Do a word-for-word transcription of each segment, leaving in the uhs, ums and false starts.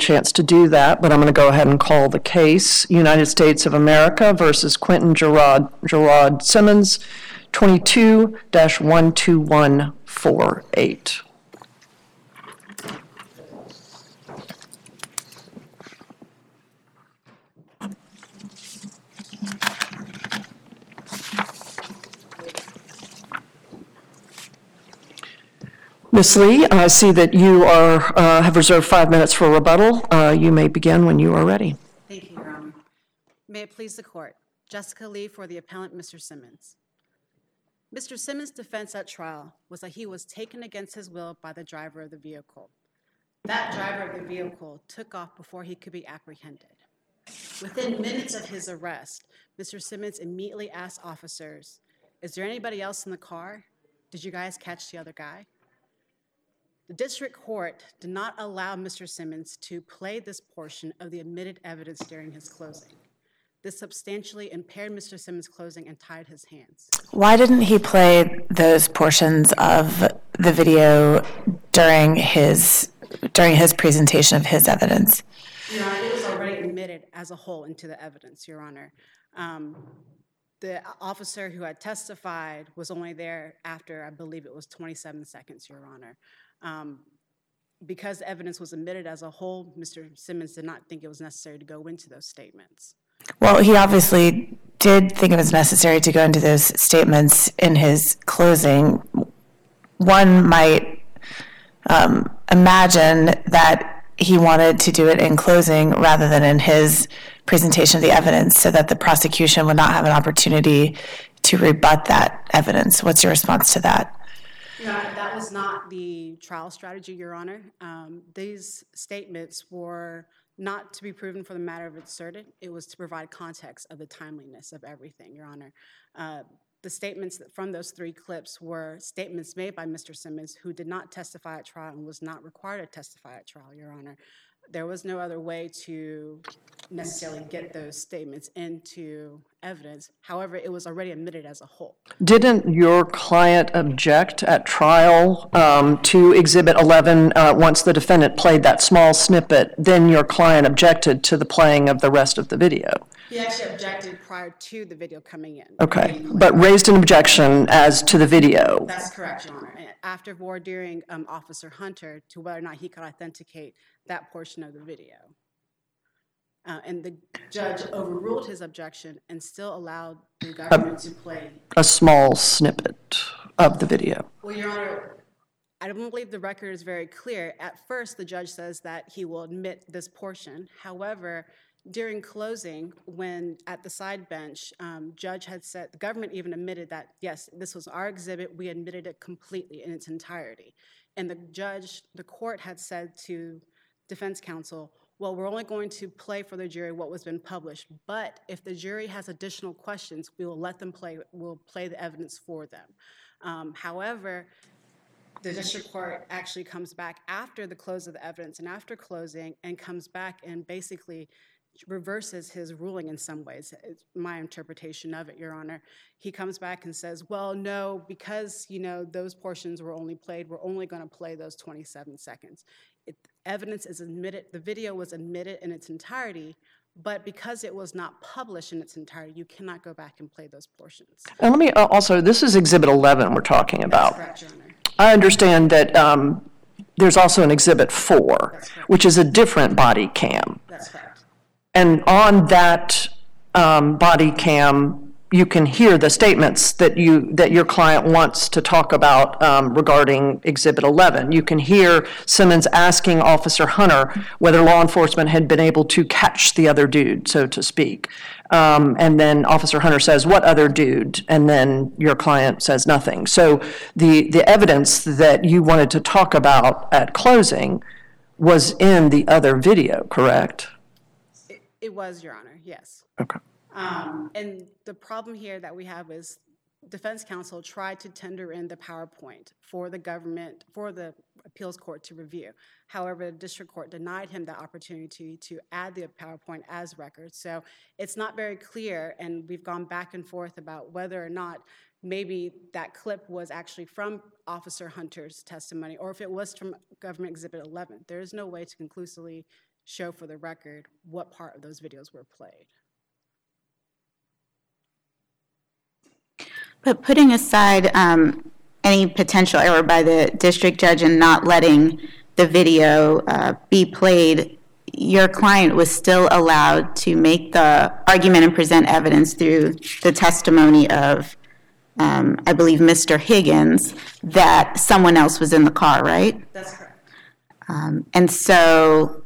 chance to do that, but I'm going to go ahead and call the case. United States of America versus Quentin Gerard, Gerard Simmons, twenty-two dash one two one four eight. Miz Lee, I see that you are uh, have reserved five minutes for rebuttal. Uh, you may begin when you are ready. Thank you, Your Honor. May it please the Court. Jessica Lee for the appellant, Mister Simmons. Mister Simmons' defense at trial was that he was taken against his will by the driver of the vehicle. That driver of the vehicle took off before he could be apprehended. Within minutes of his arrest, Mister Simmons immediately asked officers, "Is there anybody else in the car? Did you guys catch the other guy?" The district court did not allow Mister Simmons to play this portion of the admitted evidence during his closing. This substantially impaired Mister Simmons' closing and tied his hands. Why didn't he play those portions of the video during his during his presentation of his evidence? Your Honor, it was already admitted as a whole into the evidence, Your Honor. Um, the officer who had testified was only there after, I believe it was twenty-seven seconds, Your Honor. Um, because the evidence was admitted as a whole, Mister Simmons did not think it was necessary to go into those statements. Well, he obviously did think it was necessary to go into those statements in his closing. One might um, imagine that he wanted to do it in closing rather than in his presentation of the evidence so that the prosecution would not have an opportunity to rebut that evidence. What's your response to that? No, that was not the trial strategy, Your Honor. Um, these statements were not to be proven for the matter of asserted. It was to provide context of the timeliness of everything, Your Honor. Uh, the statements from those three clips were statements made by Mister Simmons, who did not testify at trial and was not required to testify at trial, Your Honor. There was no other way to necessarily get those statements into evidence. However, it was already admitted as a whole. Didn't your client object at trial um, to Exhibit eleven uh, once the defendant played that small snippet? Then your client objected to the playing of the rest of the video. He actually objected prior to the video coming in. Okay, but raised an objection as to the video. That's correct, Your Honor. After voir diring um, Officer Hunter to whether or not he could authenticate that portion of the video. Uh, and the judge overruled his objection and still allowed the government to play a small snippet of the video. Well, Your Honor, I don't believe the record is very clear. At first, the judge says that he will admit this portion. However, during closing, when at the side bench, um, judge had said, the government even admitted that, yes, this was our exhibit, we admitted it completely in its entirety. And the judge, the court had said to defense counsel, well, we're only going to play for the jury what was been published, but if the jury has additional questions, we will let them play, we'll play the evidence for them. Um, however, the district court actually comes back after the close of the evidence and after closing and comes back and basically reverses his ruling in some ways. It's my interpretation of it, Your Honor. He comes back and says, well, no, because, you know, those portions were only played, we're only going to play those twenty-seven seconds. It, evidence is admitted, the video was admitted in its entirety, but because it was not published in its entirety, you cannot go back and play those portions. And let me uh, also, this is Exhibit eleven we're talking about. That's correct, Your Honor. I understand that um, there's also an Exhibit four, which is a different body cam. That's correct. And on that um, body cam, you can hear the statements that you that your client wants to talk about um, regarding Exhibit eleven. You can hear Simmons asking Officer Hunter whether law enforcement had been able to catch the other dude, so to speak. Um, and then Officer Hunter says, what other dude? And then your client says nothing. So the, the evidence that you wanted to talk about at closing was in the other video, correct? It was, Your Honor, yes. Okay. Um, and the problem here that we have is defense counsel tried to tender in the PowerPoint for the government, for the appeals court to review. However, the district court denied him the opportunity to add the PowerPoint as record. So it's not very clear, and we've gone back and forth about whether or not maybe that clip was actually from Officer Hunter's testimony or if it was from Government Exhibit eleven. There is no way to conclusively show for the record what part of those videos were played. But putting aside um, any potential error by the district judge in not letting the video uh, be played, your client was still allowed to make the argument and present evidence through the testimony of, um, I believe, Mister Higgins, that someone else was in the car, right? That's correct. Um, and so,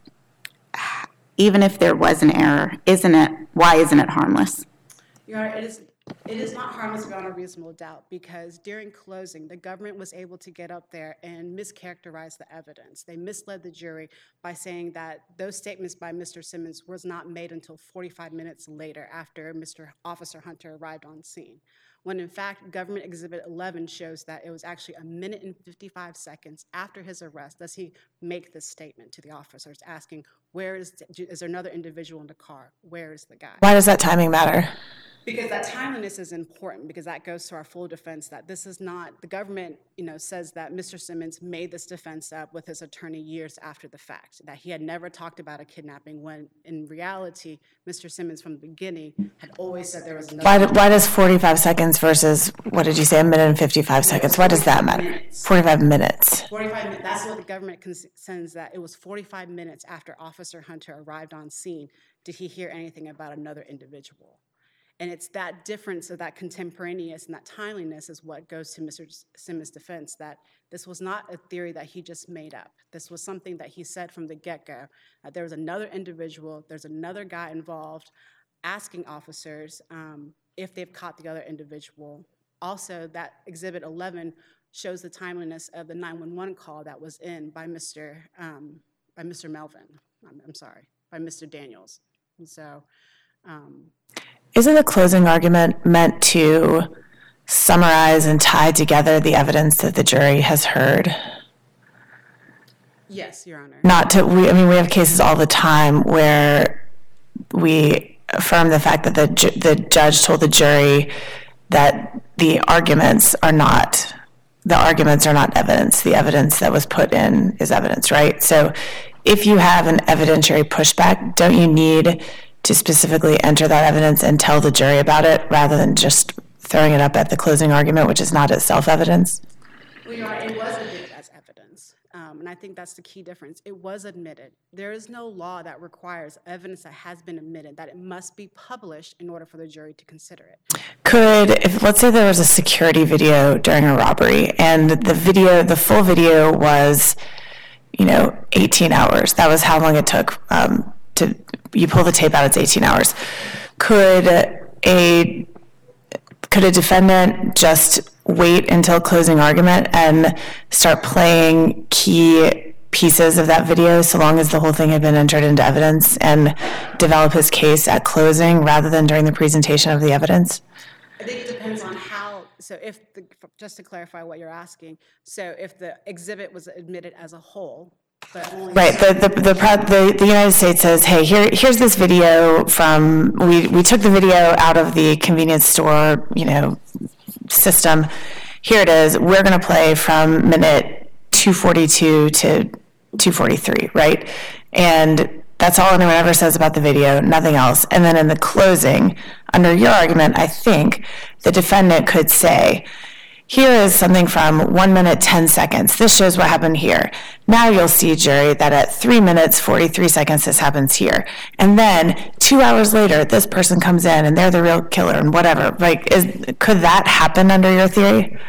even if there was an error, isn't it? Why isn't it harmless? Your Honor, it is. It is not harmless beyond a reasonable doubt because during closing, the government was able to get up there and mischaracterize the evidence. They misled the jury by saying that those statements by Mister Simmons was not made until forty-five minutes later after Mister Officer Hunter arrived on scene, when in fact, Government Exhibit eleven shows that it was actually a minute and fifty-five seconds after his arrest does he make this statement to the officers asking, where is, is there another individual in the car? Where is the guy? Why does that timing matter? Because that timeliness is important, because that goes to our full defense that this is not, the government, you know, says that Mister Simmons made this defense up with his attorney years after the fact, that he had never talked about a kidnapping, when in reality, Mister Simmons from the beginning had always said there was another. Why, why does forty-five seconds versus, what did you say, a minute and fifty-five seconds? Why does that matter? Minutes. forty-five minutes. forty-five minutes, that's what the government contends, that it was forty-five minutes after Officer Hunter arrived on scene did he hear anything about another individual. And it's that difference of that contemporaneous and that timeliness is what goes to Mister Simmons' defense, that this was not a theory that he just made up. This was something that he said from the get-go, that there was another individual, there's another guy involved, asking officers um, if they've caught the other individual. Also, that Exhibit eleven shows the timeliness of the nine one one call that was in by Mister Um, by Mister Melvin. I'm, I'm sorry, by Mister Daniels. And so. Um, Isn't the closing argument meant to summarize and tie together the evidence that the jury has heard? Yes, Your Honor. Not to, we, I mean, we have cases all the time where we affirm the fact that the ju- the judge told the jury that the arguments are not, the arguments are not evidence. The evidence that was put in is evidence, right? So if you have an evidentiary pushback, don't you need to specifically enter that evidence and tell the jury about it rather than just throwing it up at the closing argument, which is not itself evidence? Well, Your Honor, it was admitted as evidence, um, and I think that's the key difference. It was admitted. There is no law that requires evidence that has been admitted that it must be published in order for the jury to consider it. Could, if let's say there was a security video during a robbery and the video, the full video was, you know, eighteen hours. That was how long it took um, to, you pull the tape out, it's eighteen hours. Could a, could a defendant just wait until closing argument and start playing key pieces of that video so long as the whole thing had been entered into evidence and develop his case at closing rather than during the presentation of the evidence? I think it depends on how, so if, the, just to clarify what you're asking, so if the exhibit was admitted as a whole, but only right, the the the, the the United States says, hey, here here's this video from, we, we took the video out of the convenience store, you know, system. Here it is. We're going to play from minute two forty-two to two forty-three, right? And that's all anyone ever says about the video, nothing else. And then in the closing, under your argument, I think the defendant could say, here is something from one minute, ten seconds. This shows what happened here. Now you'll see, jury, that at three minutes, forty-three seconds, this happens here. And then two hours later, this person comes in and they're the real killer and whatever. Like, is, could that happen under your theory?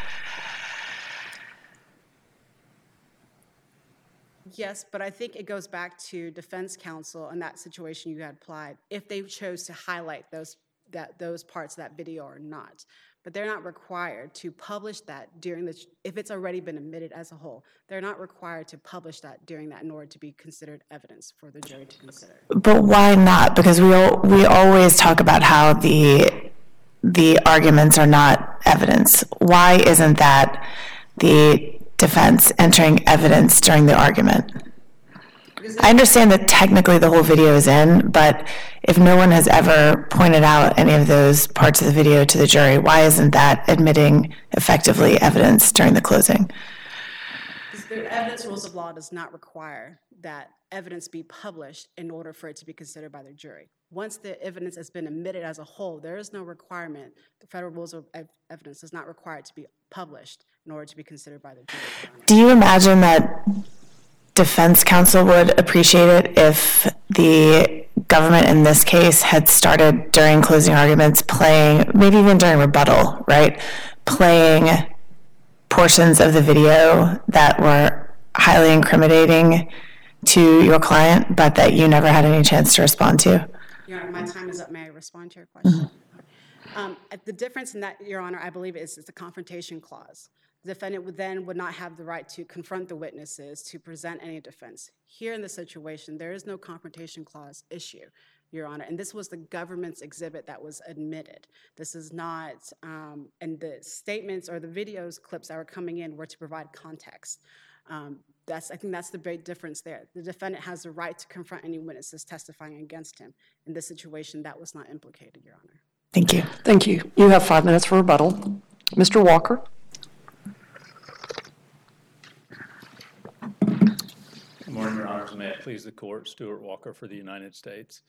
Yes, but I think it goes back to defense counsel and that situation you had applied, if they chose to highlight those that those parts of that video or not. But they're not required to publish that during the, if it's already been admitted as a whole, they're not required to publish that during that in order to be considered evidence for the jury to consider. But why not? Because we all, we always talk about how the the arguments are not evidence. Why isn't that the defense entering evidence during the argument? I understand that technically the whole video is in, but if no one has ever pointed out any of those parts of the video to the jury, why isn't that admitting effectively evidence during the closing? The evidence rules of law does not require that evidence be published in order for it to be considered by the jury. Once the evidence has been admitted as a whole, there is no requirement. The Federal Rules of Evidence is not required to be published in order to be considered by the jury. Do you imagine that defense counsel would appreciate it if the government in this case had started during closing arguments playing, maybe even during rebuttal, right, playing portions of the video that were highly incriminating to your client, but that you never had any chance to respond to? Your Honor, my time is up. May I respond to your question? Mm-hmm. um, the difference in that, Your Honor, I believe is, is the confrontation clause. The defendant would then would not have the right to confront the witnesses, to present any defense. Here in this situation, there is no confrontation clause issue, Your Honor, and this was the government's exhibit that was admitted. This is not, um, and the statements or the videos clips that were coming in were to provide context. Um, that's, I think that's the big difference there. The defendant has the right to confront any witnesses testifying against him. In this situation, that was not implicated, Your Honor. Thank you. Thank you. You have five minutes for rebuttal. Mister Walker. Good morning, Your Honors. May it please the Court, Stuart Walker for the United States.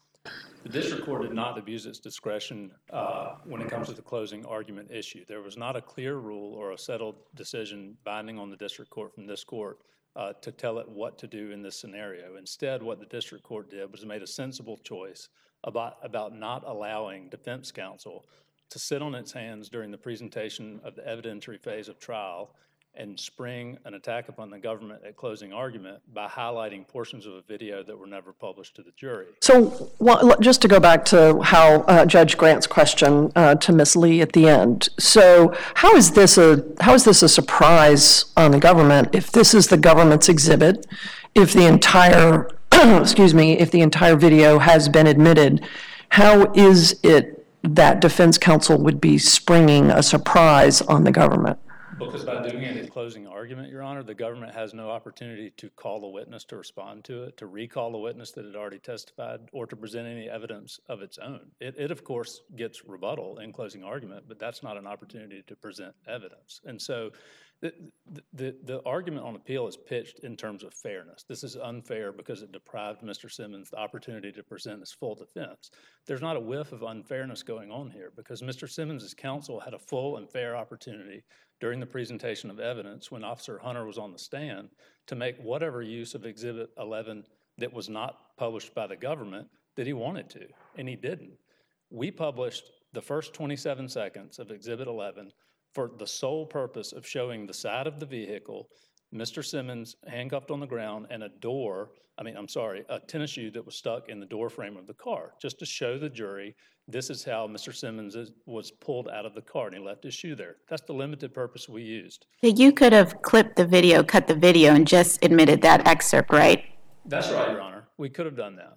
The District Court did not abuse its discretion uh, when it comes to the closing argument issue. There was not a clear rule or a settled decision binding on the District Court from this Court uh, to tell it what to do in this scenario. Instead, what the District Court did was made a sensible choice about, about not allowing defense counsel to sit on its hands during the presentation of the evidentiary phase of trial and spring an attack upon the government at closing argument by highlighting portions of a video that were never published to the jury. So well, just to go back to how uh, Judge Grant's question uh, to Miz Lee at the end. So how is this a how is this a surprise on the government if this is the government's exhibit, if the entire excuse me, if the entire video has been admitted? How is it that defense counsel would be springing a surprise on the government? Because by doing it at closing argument, Your Honor, the government has no opportunity to call a witness to respond to it, to recall a witness that had already testified, or to present any evidence of its own. It, it of course, gets rebuttal in closing argument, but that's not an opportunity to present evidence. And so the, the, the argument on appeal is pitched in terms of fairness. This is unfair because it deprived Mister Simmons the opportunity to present his full defense. There's not a whiff of unfairness going on here because Mister Simmons' counsel had a full and fair opportunity during the presentation of evidence when Officer Hunter was on the stand to make whatever use of Exhibit eleven that was not published by the government that he wanted to, and he didn't. We published the first twenty-seven seconds of Exhibit eleven for the sole purpose of showing the side of the vehicle, Mister Simmons handcuffed on the ground, and a door, I mean, I'm sorry, a tennis shoe that was stuck in the door frame of the car, just to show the jury this is how Mister Simmons is, was pulled out of the car, and he left his shoe there. That's the limited purpose we used. You could have clipped the video, cut the video, and just admitted that excerpt, right? That's right, Your Honor. We could have done that.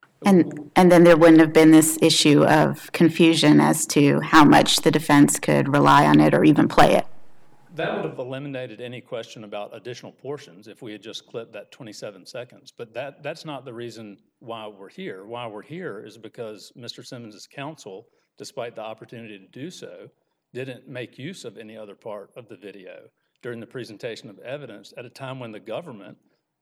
And and then there wouldn't have been this issue of confusion as to how much the defense could rely on it or even play it. That would have eliminated any question about additional portions if we had just clipped that twenty-seven seconds. But that that's not the reason why we're here. Why we're here is because Mister Simmons' counsel, despite the opportunity to do so, didn't make use of any other part of the video during the presentation of evidence at a time when the government,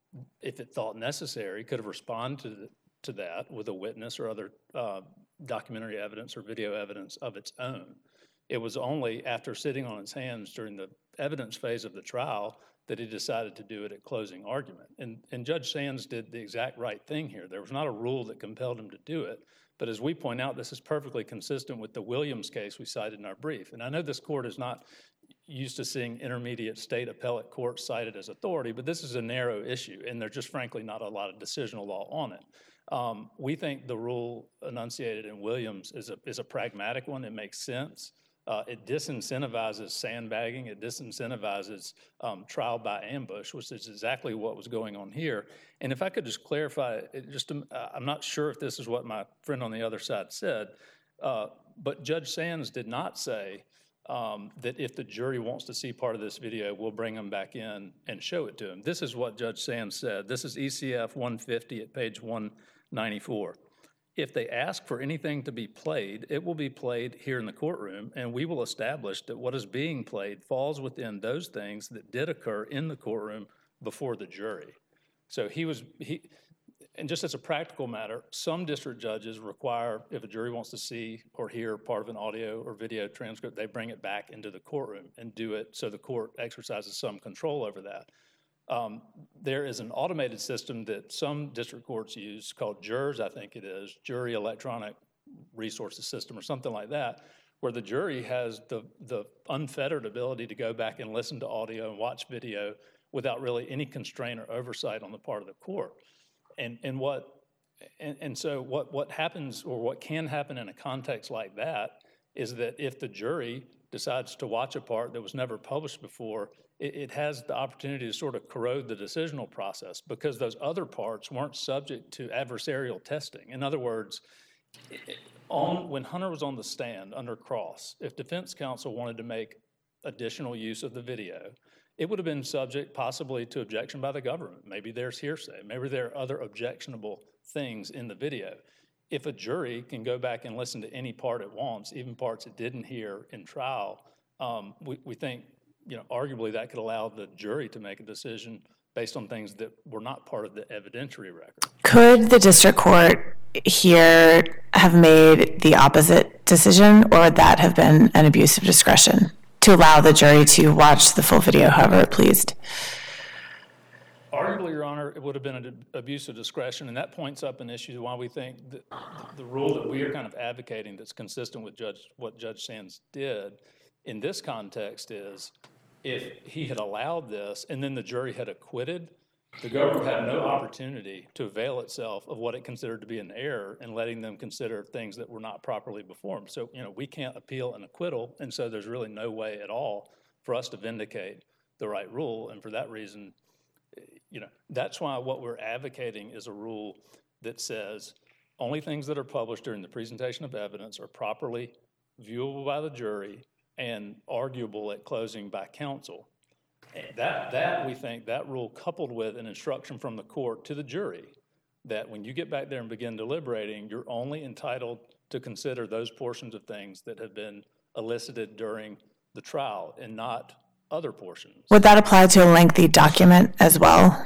if it thought necessary, could have responded to, the, to that with a witness or other uh, documentary evidence or video evidence of its own. It was only after sitting on its hands during the evidence phase of the trial that he decided to do it at closing argument. And, and Judge Sands did the exact right thing here. There was not a rule that compelled him to do it. But as we point out, this is perfectly consistent with the Williams case we cited in our brief. And I know this court is not used to seeing intermediate state appellate courts cited as authority, but this is a narrow issue, and there's just frankly not a lot of decisional law on it. Um, we think the rule enunciated in Williams is a, is a pragmatic one. It makes sense. Uh, it disincentivizes sandbagging. It disincentivizes um, trial by ambush, which is exactly what was going on here. And if I could just clarify, it just uh, I'm not sure if this is what my friend on the other side said, uh, but Judge Sands did not say um, that if the jury wants to see part of this video, we'll bring them back in and show it to them. This is what Judge Sands said. This is E C F one fifty at page one ninety-four. If they ask for anything to be played, it will be played here in the courtroom, and we will establish that what is being played falls within those things that did occur in the courtroom before the jury. So he was, he, and just as a practical matter, some district judges require, if a jury wants to see or hear part of an audio or video transcript, they bring it back into the courtroom and do it so the court exercises some control over that. Um, there is an automated system that some district courts use called JURS, I think it is, Jury Electronic Resources System or something like that, where the jury has the, the unfettered ability to go back and listen to audio and watch video without really any constraint or oversight on the part of the court. And, and what and, and so what, what happens or what can happen in a context like that is that if the jury decides to watch a part that was never published before, it, it has the opportunity to sort of corrode the decisional process because those other parts weren't subject to adversarial testing. In other words, on, when Hunter was on the stand under cross, if defense counsel wanted to make additional use of the video, it would have been subject possibly to objection by the government. Maybe there's hearsay. Maybe there are other objectionable things in the video. If a jury can go back and listen to any part it wants, even parts it didn't hear in trial, um, we, we think, you know, arguably that could allow the jury to make a decision based on things that were not part of the evidentiary record. Could the district court here have made the opposite decision, or would that have been an abuse of discretion to allow the jury to watch the full video however it pleased? Arguably, Your Honor, it would have been an abuse of discretion, and that points up an issue why we think that the rule that we are kind of advocating that's consistent with Judge what Judge Sands did in this context is if he had allowed this and then the jury had acquitted, the government had no opportunity to avail itself of what it considered to be an error and letting them consider things that were not properly performed. So, you know, we can't appeal an acquittal, and so there's really no way at all for us to vindicate the right rule, and for that reason, you know, that's why what we're advocating is a rule that says only things that are published during the presentation of evidence are properly viewable by the jury and arguable at closing by counsel. That, that we think, that rule coupled with an instruction from the court to the jury that when you get back there and begin deliberating, you're only entitled to consider those portions of things that have been elicited during the trial and not other portions. Would that apply to a lengthy document as well?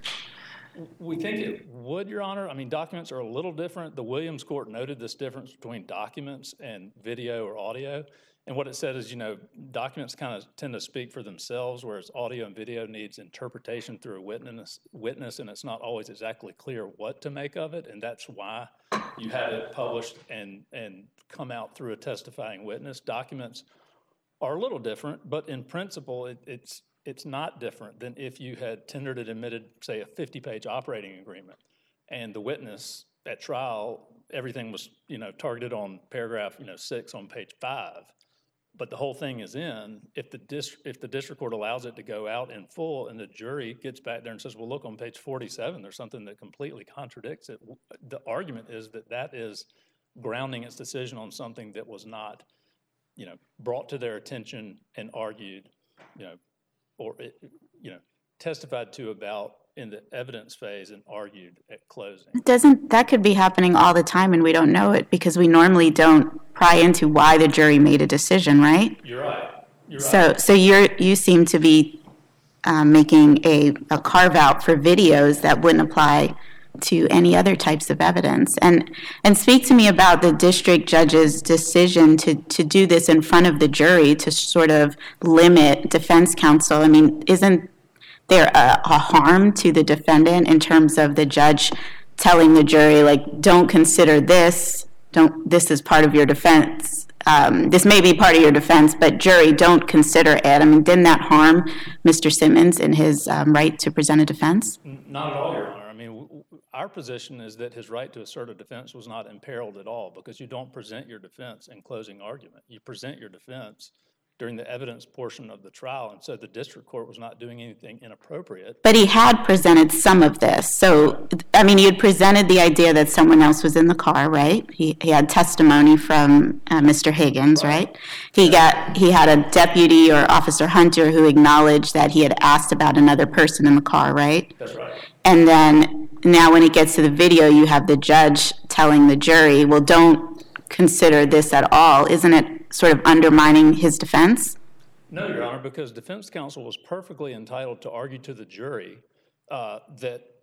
We think it would, Your Honor. I mean, documents are a little different. The Williams Court noted this difference between documents and video or audio. And what it said is, you know, documents kind of tend to speak for themselves, whereas audio and video needs interpretation through a witness, witness, and it's not always exactly clear what to make of it. And that's why you have it published and, and come out through a testifying witness. Documents are a little different, but in principle, it, it's it's not different than if you had tendered and admitted, say, a fifty-page operating agreement, and the witness at trial, everything was, you know, targeted on paragraph, you know, six on page five, but the whole thing is in. If the dist- if the district court allows it to go out in full, and the jury gets back there and says, "Well, look on page forty-seven, there's something that completely contradicts it," the argument is that that is grounding its decision on something that was not, you know, brought to their attention and argued, you know, or, it, you know, testified to about in the evidence phase and argued at closing. Doesn't, that could be happening all the time and we don't know it because we normally don't pry into why the jury made a decision, right? You're right. You're so, right. So you're, you seem to be um, making a, a carve out for videos that wouldn't apply to any other types of evidence. And and speak to me about the district judge's decision to, to do this in front of the jury to sort of limit defense counsel. I mean, isn't there a, a harm to the defendant in terms of the judge telling the jury, like, don't consider this, don't, this is part of your defense, um, this may be part of your defense, but jury, don't consider it. I mean, didn't that harm Mister Simmons in his um, right to present a defense? Not at all, Your Honor. I mean, w- w- our position is that his right to assert a defense was not imperiled at all because you don't present your defense in closing argument. You present your defense during the evidence portion of the trial, and so the district court was not doing anything inappropriate. But he had presented some of this. So, I mean, he had presented the idea that someone else was in the car, right? He he had testimony from uh, Mister Higgins, right? right? He got he had a deputy or Officer Hunter who acknowledged that he had asked about another person in the car, right? That's right. And then now when it gets to the video, you have the judge telling the jury, well, don't consider this at all. Isn't it sort of undermining his defense? No, Your Honor, because defense counsel was perfectly entitled to argue to the jury uh, that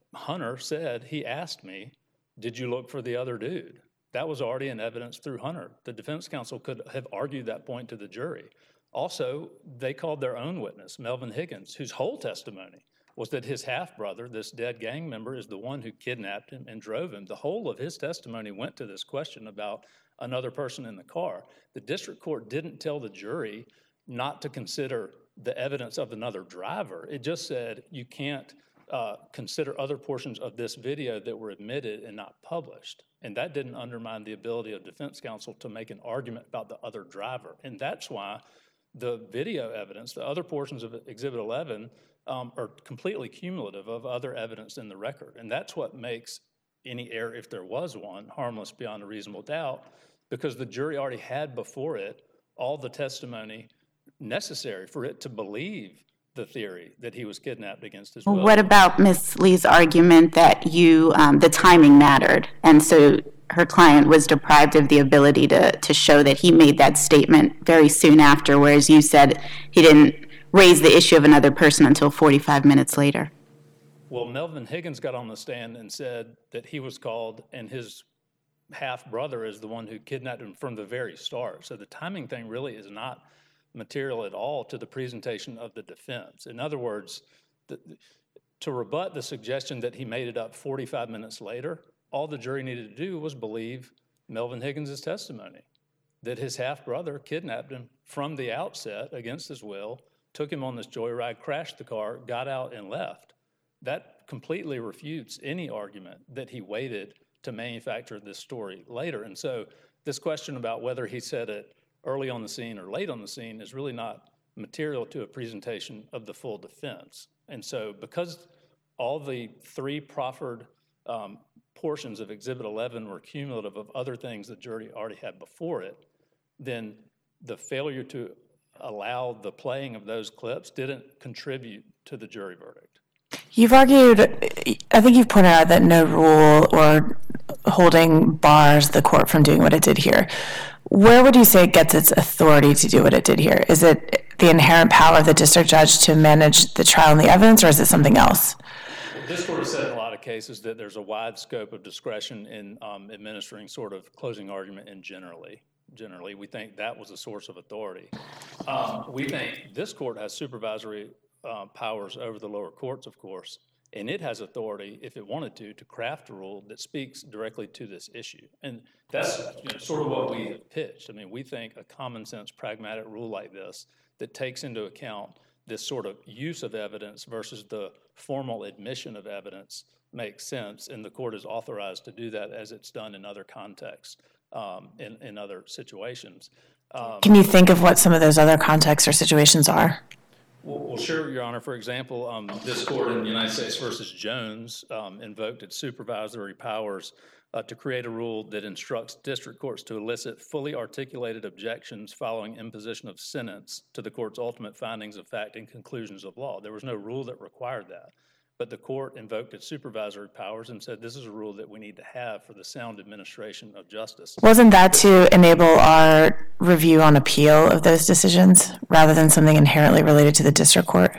Hunter said, he asked me, did you look for the other dude? That was already in evidence through Hunter. The defense counsel could have argued that point to the jury. Also, they called their own witness, Melvin Higgins, whose whole testimony was that his half-brother, this dead gang member, is the one who kidnapped him and drove him. The whole of his testimony went to this question about another person in the car. The district court didn't tell the jury not to consider the evidence of another driver. It just said you can't uh, consider other portions of this video that were admitted and not published. And that didn't undermine the ability of defense counsel to make an argument about the other driver. And that's why the video evidence, the other portions of Exhibit eleven, um, are completely cumulative of other evidence in the record. And that's what makes any error, if there was one, harmless beyond a reasonable doubt, because the jury already had before it all the testimony necessary for it to believe the theory that he was kidnapped against his will. What about Miz Lee's argument that you, um, the timing mattered, and so her client was deprived of the ability to, to show that he made that statement very soon after, whereas you said he didn't raise the issue of another person until forty-five minutes later? Well, Melvin Higgins got on the stand and said that he was called and his half-brother is the one who kidnapped him from the very start. So the timing thing really is not material at all to the presentation of the defense. In other words, the, to rebut the suggestion that he made it up forty-five minutes later, all the jury needed to do was believe Melvin Higgins' testimony, that his half-brother kidnapped him from the outset against his will, took him on this joyride, crashed the car, got out, and left. That completely refutes any argument that he waited to manufacture this story later. And so this question about whether he said it early on the scene or late on the scene is really not material to a presentation of the full defense. And so because all the three proffered um, portions of Exhibit eleven were cumulative of other things the jury already had before it, then the failure to allow the playing of those clips didn't contribute to the jury verdict. You've argued, I think you've pointed out that no rule or holding bars the court from doing what it did here. Where would you say it gets its authority to do what it did here? Is it the inherent power of the district judge to manage the trial and the evidence, or is it something else? Well, this court has said in a lot of cases that there's a wide scope of discretion in um, administering sort of closing argument in generally. Generally, we think that was a source of authority. Um, we think this court has supervisory uh, powers over the lower courts, of course, and it has authority, if it wanted to, to craft a rule that speaks directly to this issue. And that's you know, sort of what we have pitched. I mean, we think a common sense, pragmatic rule like this that takes into account this sort of use of evidence versus the formal admission of evidence makes sense, and the court is authorized to do that as it's done in other contexts, um, in, in other situations. Um, Can you think of what some of those other contexts or situations are? Well, well, sure, Your Honor. For example, um, this court in United States versus Jones um, invoked its supervisory powers uh, to create a rule that instructs district courts to elicit fully articulated objections following imposition of sentence to the court's ultimate findings of fact and conclusions of law. There was no rule that required that, but the court invoked its supervisory powers and said this is a rule that we need to have for the sound administration of justice. Wasn't that to enable our review on appeal of those decisions rather than something inherently related to the district court?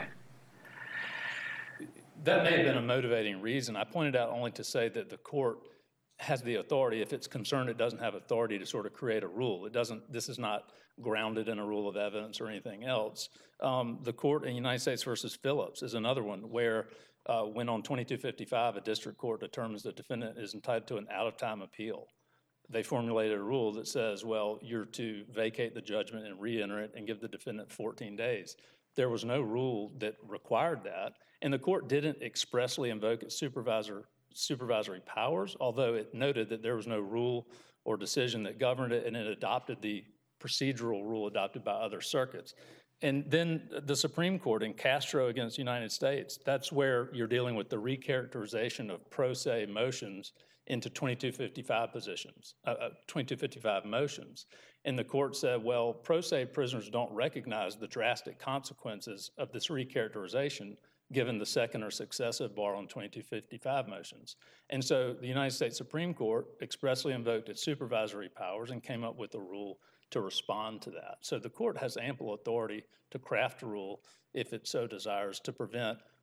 That may have been a motivating reason. I pointed out only to say that the court has the authority. If it's concerned, it doesn't have authority to sort of create a rule. It doesn't, this is not grounded in a rule of evidence or anything else. Um, the court in United States versus Phillips is another one where uh, when on twenty-two fifty-five, a district court determines the defendant is entitled to an out-of-time appeal. They formulated a rule that says, well, you're to vacate the judgment and re-enter it and give the defendant fourteen days. There was no rule that required that, and the court didn't expressly invoke its supervisor, supervisory powers, although it noted that there was no rule or decision that governed it, and it adopted the procedural rule adopted by other circuits. And then the Supreme Court in Castro against United States, that's where you're dealing with the recharacterization of pro se motions into twenty-two fifty-five positions, uh, uh, twenty-two fifty-five motions. And the court said, well, pro se prisoners don't recognize the drastic consequences of this recharacterization given the second or successive bar on twenty-two fifty-five motions. And so the United States Supreme Court expressly invoked its supervisory powers and came up with a rule to respond to that. So the court has ample authority to craft a rule if it so desires to prevent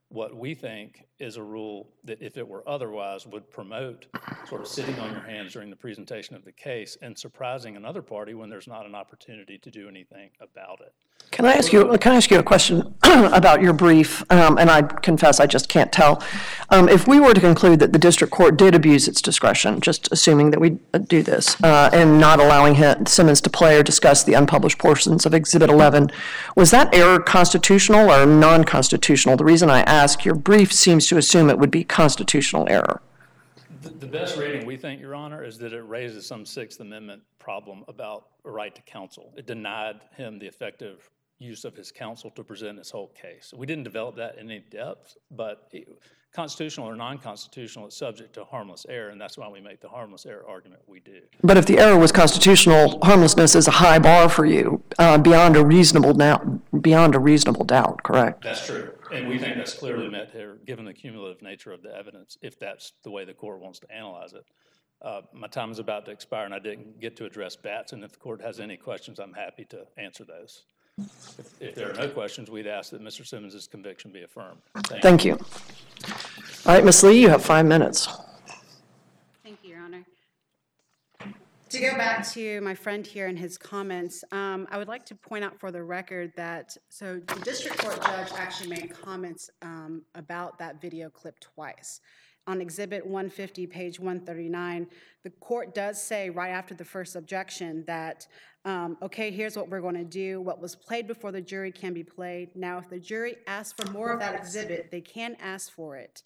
what we think is a rule that, if it were otherwise, would promote sort of sitting on your hands during the presentation of the case and surprising another party when there's not an opportunity to do anything about it. Can I ask you, can I ask you a question about your brief? Um, and I confess I just can't tell. Um, if we were to conclude that the district court did abuse its discretion, just assuming that we do this, uh, and not allowing him, Simmons to play or discuss the unpublished portions of Exhibit eleven, was that error constitutional or non-constitutional? The reason I ask, your brief seems to assume it would be constitutional error. The, the best reading, we think, Your Honor, is that it raises some Sixth Amendment problem about a right to counsel. It denied him the effective use of his counsel to present his whole case. We didn't develop that in any depth, but it, constitutional or non-constitutional, it's subject to harmless error, and that's why we make the harmless error argument we do. But if the error was constitutional, harmlessness is a high bar for you, uh, beyond a reasonable doubt, beyond a reasonable doubt, correct? That's true, and we think that's clearly met here, given the cumulative nature of the evidence, if that's the way the court wants to analyze it. Uh, my time is about to expire, and I didn't get to address Batson. If the court has any questions, I'm happy to answer those. If, if there are no questions, we'd ask that Mister Simmons' conviction be affirmed. Thank, Thank you. All right, Miz Lee, you have five minutes. Thank you, Your Honor. To go back to my friend here and his comments, um, I would like to point out for the record that, so the district court judge actually made comments um, about that video clip twice. On Exhibit one fifty, page one thirty-nine, the court does say right after the first objection that, um, okay, here's what we're going to do. What was played before the jury can be played. Now, if the jury asks for more of that exhibit, they can ask for it.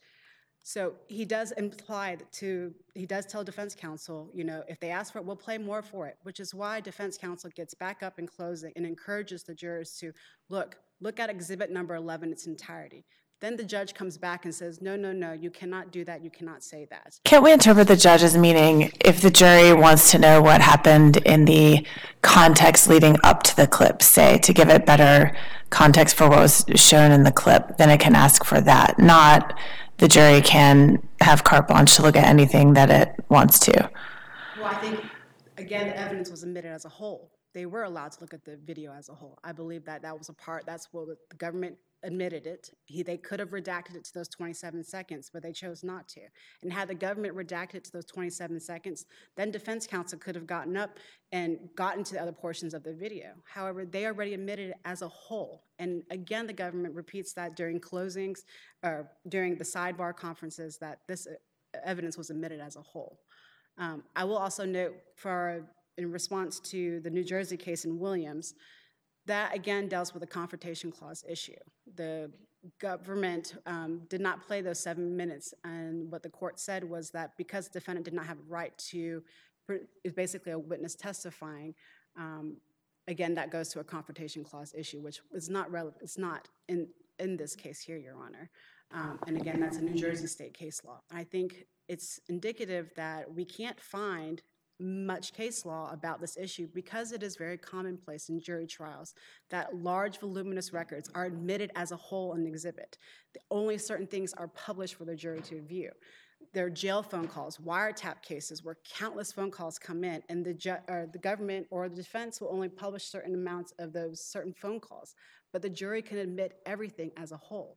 So he does imply to, he does tell defense counsel, you know, if they ask for it, we'll play more for it, which is why defense counsel gets back up in closing and encourages the jurors to, look, look at exhibit number eleven in its entirety. Then the judge comes back and says, no, no, no, you cannot do that, you cannot say that. Can't we interpret the judge's meaning if the jury wants to know what happened in the context leading up to the clip, say, to give it better context for what was shown in the clip, then it can ask for that, not the jury can have carte blanche to look at anything that it wants to. Well, I think, again, the evidence was admitted as a whole. They were allowed to look at the video as a whole. I believe that that was a part, that's what the government admitted it. He, they could have redacted it to those twenty-seven seconds, but they chose not to. And had the government redacted it to those twenty-seven seconds, then defense counsel could have gotten up and gotten to the other portions of the video. However, they already admitted it as a whole. And again, the government repeats that during closings, or during the sidebar conferences, that this evidence was admitted as a whole. Um, I will also note, for in response to the New Jersey case in Williams, that again deals with a confrontation clause issue. The government um, did not play those seven minutes, and what the court said was that because the defendant did not have a right to, is basically a witness testifying, um, again, that goes to a confrontation clause issue, which is not relevant, it's not in, in this case here, Your Honor. Um, and again, that's a New Jersey state case law. I think it's indicative that we can't find much case law about this issue because it is very commonplace in jury trials that large voluminous records are admitted as a whole in an exhibit. The only certain things are published for the jury to view. There are jail phone calls, wiretap cases where countless phone calls come in, and the, ju or the government or the defense will only publish certain amounts of those certain phone calls, but the jury can admit everything as a whole.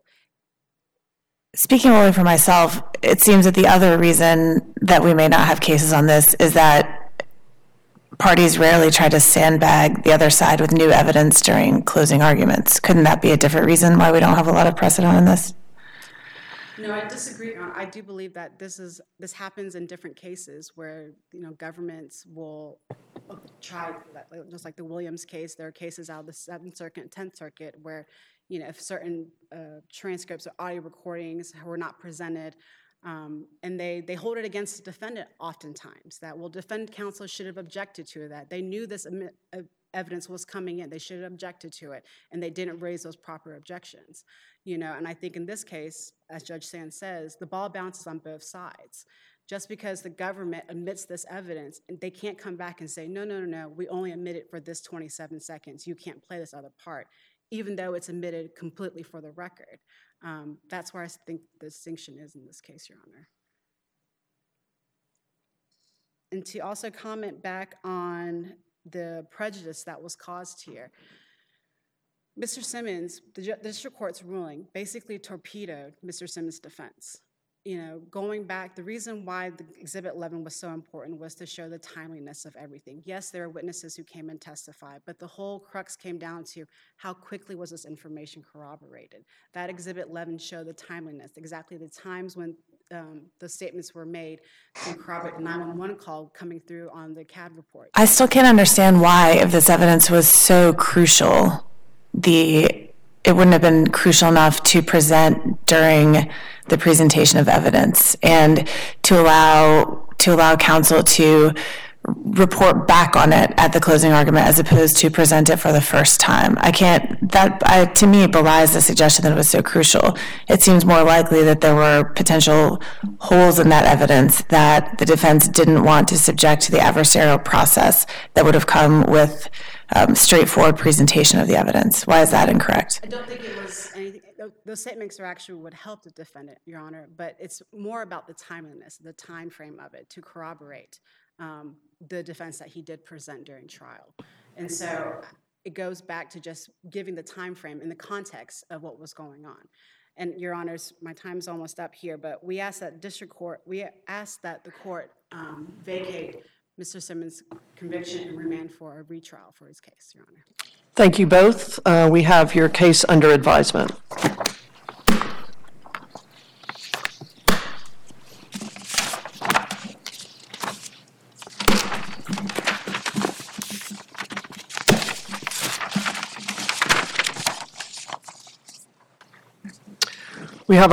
Speaking only for myself, it seems that the other reason that we may not have cases on this is that parties rarely try to sandbag the other side with new evidence during closing arguments. Couldn't that be a different reason why we don't have a lot of precedent on this? No, I disagree. I do believe that this is this happens in different cases where, you know, governments will try, just like the Williams case. There are cases out of the Seventh Circuit and Tenth Circuit where, you know, if certain uh, transcripts or audio recordings were not presented, um, and they, they hold it against the defendant oftentimes, that, well, defense counsel should have objected to that. They knew this uh, evidence was coming in. They should have objected to it, and they didn't raise those proper objections. You know, and I think in this case, as Judge Sand says, the ball bounces on both sides. Just because the government admits this evidence, and they can't come back and say, no, no, no, no, we only admit it for this twenty-seven seconds. You can't play this other part, even though it's admitted completely for the record. Um, that's where I think the distinction is in this case, Your Honor. And to also comment back on the prejudice that was caused here, Mister Simmons, the ju- the district court's ruling basically torpedoed Mister Simmons' defense. You know, going back, the reason why the Exhibit eleven was so important was to show the timeliness of everything. Yes, there are witnesses who came and testified, but the whole crux came down to how quickly was this information corroborated. That Exhibit eleven showed the timeliness, exactly the times when um, the statements were made to corroborate the nine one one call coming through on the C A D report. I still can't understand why, if this evidence was so crucial, the it wouldn't have been crucial enough to present during the presentation of evidence and to allow to allow counsel to report back on it at the closing argument as opposed to present it for the first time. I can't, that, I, to me, belies the suggestion that it was so crucial. It seems more likely that there were potential holes in that evidence that the defense didn't want to subject to the adversarial process that would have come with um, straightforward presentation of the evidence. Why is that incorrect? I don't think it was anything, tho- those statements are actually would help the defendant, Your Honor, but it's more about the timeliness, the time frame of it to corroborate um, the defense that he did present during trial. And so it goes back to just giving the time frame in the context of what was going on. And Your Honors, my time's almost up here, but we asked that district court, we asked that the court um, vacate Mister Simmons' conviction and remand for a retrial for his case, Your Honor. Thank you both. Uh, We have your case under advisement.